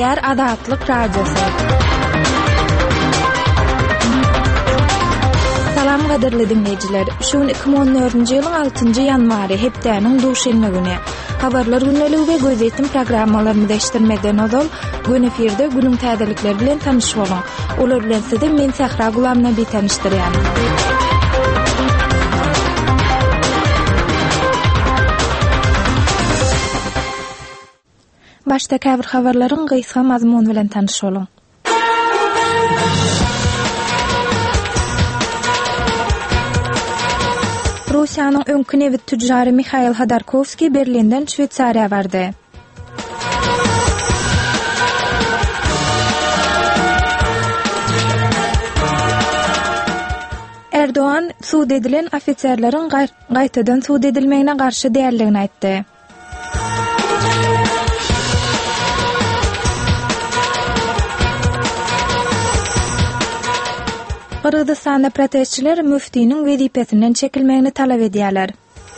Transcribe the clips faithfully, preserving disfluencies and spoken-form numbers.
Dinleýär Azatlyk Radiosu. Salam gaderli dinleýijiler. Şu iki bin on dördünji ýylyň altynjy ýanwary hepdeniň duşenme güni. Habarlar günneligi we gözetim programmalaryny değiştirmeden ozal gün efirde günüň täzelikleri bilen tanyşyp bolan. Olar bilen sizi men Sahra Gulamna bir tanıştyrýan. Başta käbir habarlaryň gysga mazmuny bilen tanyşyp bolan. Rusiýanyň öňkü nebit tüjjary Mikhail Khodorkovskiy Berlinden Şweytsariýa bardy. Erdoğan suud edilen ofitserleriň gaýtadan suud edilmegine garşy däldigini aýtdy. Kırgızstanda protestçiler müftiniň wezipesinden çekilmegini talap edýärler.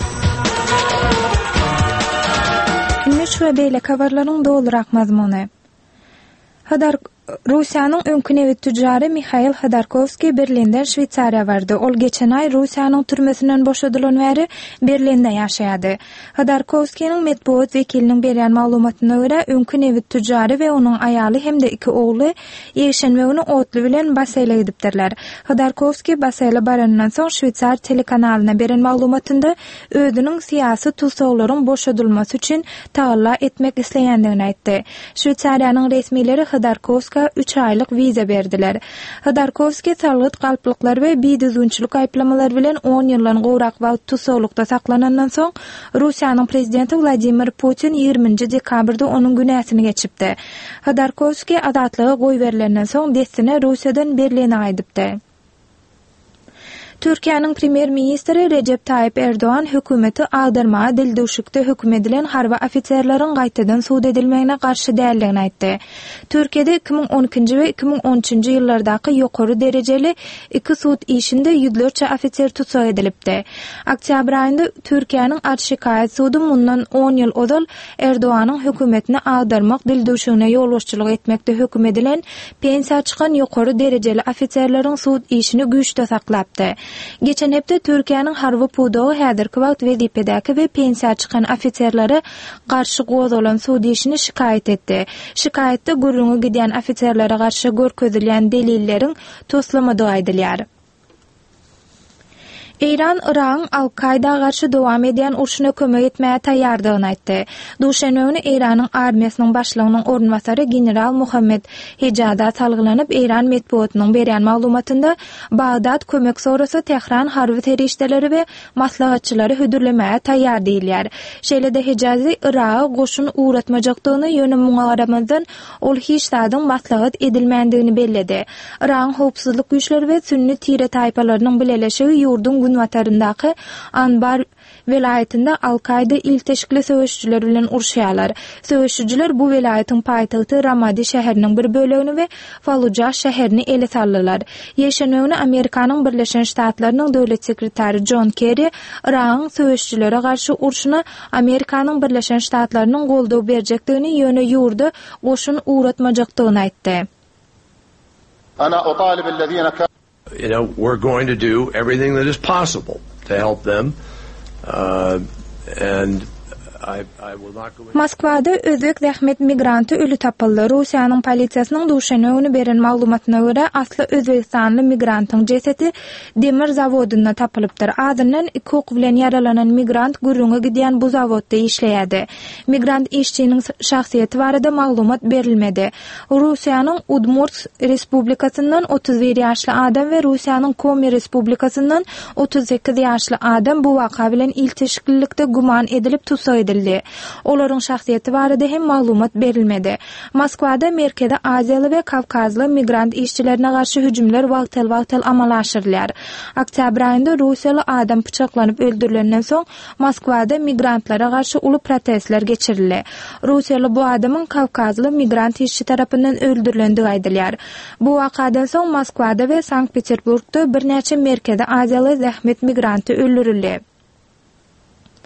Indi şu beýle habarlaryň dolurak mazmuny. Hadar Rusiýanyň öňkü nebit tüjjary Mikhail Khodorkovskiy Berlinden Şweytsariýa bardy. Ol geçen aý Rusiýanyň türmesinden boşadylan bäri Berlinde ýaşaýady. Khodorkovskiýiň medpuat wekiliniň berýän maglumatyna görä öňkü nebit tüjjary we onuň aýaly hemde iki ogly ýeşenmegini otly bilen basaýla gidipdirler. Khodorkovskiy basaýla barandan soň Şweytsar telekanalyna beren maglumatynda özüniň siýasy tutsaglaryň boşadylmasy üçin taýla etmek isleýändigini aýtdy. Şweytsariýanyň resmileri Khodorkovskiy üç aylyk viza berdiler. Khodorkovskiy salgyt galplyklar we biýdüzünçilik aýplamalary bilen on ýyldan gowrak wagt tutsaglykda saklanandan soň Rusiýanyň prezidenti Vladimir Putin ýygrymynjy dekabrda onuň günäsini geçipdi. Khodorkovskiy azatlyga goý berilenden soň destine Rusiýadan Berline gaýdypdy. Türkiýanyň premier ministri Recep Tayyip Erdoğan hökümeti agdarma dildüşükde hüküm edilen harba ofitserleriň gaýtadan suud edilmegine garşy däldigini aýtdy. Türkiýede iki bin on ikinji we iki bin on üçinji ýyllardaky ýokary derejeli iki suud işinde ýüzlerçe ofitser tutsak edilipdi. Oktyabr aýynda Türkiýanyň Arşikaýat sudy mundan on ýyl ozal Erdoğanyň hökümetini agdarmak dildüşüne ýolbaşçylyk etmekde hüküm edilen pensiýa çykan ýokary derejeli ofitserleriň suud işini güýçde saklapdy. Geçen hepde Türkiýanyň harby pudogy häzirki wagt wezipedäki we pensiýa çykan ofitserleri garşy gozalan suud işini şikaýet etdi. Şikaýetde gurrungy gidýän ofitserlere garşy görkezilýän delilleriň toslamadygy aýdylýar. İran, Iran, Al-Qaida garşy dowam edýän urşuna kömek etmäge taýýardygyny aýtdy. Duşenme güni Iranyň armiýasynyň başlygynyň ornwasary general Muhammed Hejada salgylanyp İran medpuatynyň berýän maglumatynda Bagdad kömek sorasy Tehran harby terişdeleri we maslahatçylary hödürlemäge taýýar diýilýär. Şeýle-de Hejazi Iraga goşun uğratmajakdygyny ýöne muňaramazdan ol hiç sadyň maslahat edilmändigini belledi. Iran howpsuzlyk güýçleri we sünni tire taýpalarynyň bileleşigi ýurdun wataryndaky Anbar velayetinde Al-Qaida il teşkili söwüşçüler bilen urşýarlar. Söwüşçüler bu velayetin paýtagty Ramadi şäheriniň bir bölegini we Fallujah şäherini ele saldylar. Ýeşenmegini Amerikanyň Birleşen Ştatlarynyň döwlet sekretary John Kerry Iran söwüşçülere garşy urşuna Amerikanyň Birleşen Ştatlarynyň goldaw berjekdigini ýöne ýurdu goşun uğratmajakdygyny aýtdy. Ana utalib allazina You know, we're going to do everything that is possible to help them, uh, and I, I will not go. Moskvada özbek zähmet migranty ölü tapyldy. Rusiýanyň polisiýasynyň duşenme güni beren maglumatyna görä asly özbekistanly migrantyň jeseti demir zawodunda tapylypdyr. Adyndan iki ok bilen yaralanan migrant gurrunga gidýän bu zawodda işleýärdi. Migrant işçiniň şahsiýeti barada maglumat berilmedi. Rusiýanyň Udmurtsk respublikasyndan otuz bir ýaşly adam we Rusiýanyň Komi respublikasyndan otuz sekiz ýaşly adam bu waka bilen il teşkillikde guman edilip tutsak edildi. Olaryň şahsiýeti barada hem maglumat berilmedi. Moskwada Merkezi Aziýaly we Kavkazly migrant işçilerine garşy hüjümler wagtal-wagtal amal aşyrylýar. Oktyabr aýynda Rusiýaly adam pyçaklanyp öldürilenden soň Moskwada migrantlara garşy uly protestler geçirildi. Rusiýaly bu adamyň Kavkazly migrant işçi tarapyndan öldürilendigi aýdylýar. Bu wakadan soň Moskwada we Sankt-Peterburgda bir näçe Merkezi Aziýaly zähmet migranty öldürildi.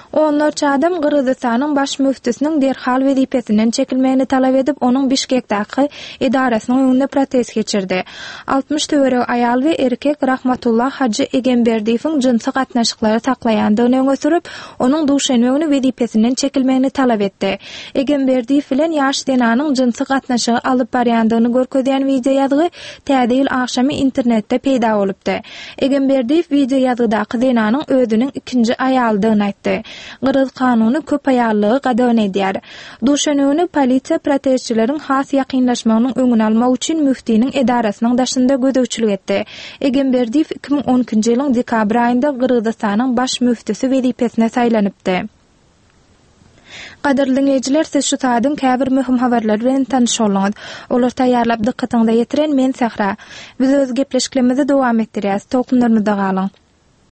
Onlarca adam Qırgızstanyň baş müftüsiniň derhal wezipesinden çekilmegini talap edip onuň Bişkekdäki idarasynyň öňünde protest geçirdi. altmış töwereg ayal we erkek Rahmatullah Hacı Egemberdiýewiň jinsy gatnaşyklary taklaýandygyny öňe sürüp, onuň Duşanbegini wezipesinden çekilmegini talap etdi. Egemberdiýew bilen ýaş denanyň jinsy gatnaşygy alyp barýandygyny görkezýän video ýazygy täze ýyl akşamy internetde peýda bolupdy. Egemberdiýew video ýazydaky denanyň özüniň ikinji aýaldygyny aýtdy. Qırgız kanuny köp aýallygy gadagyn edýär. Duşanbegini polisiýa protestçileriň has ýakynlaşmagynyň öňüni almak üçin müftiniň edarasynyň daşynda gödökçilik etdi. Egemberdiýew iki ming on ikinji ýylyň dekabr aýynda Qırgızstanyň baş müftüsi wezipesine saýlanypdy. Qadirli dinleyijiler, siz şu taýdan käbir möhüm habarlar bilen tanışýarlyňyz. Olar taýýarlap dikkatyňizde ýetiren men Sahra. Biz öz gepleşiklerimizi dowam etdirýäs. Tokunlarymyzda galyň.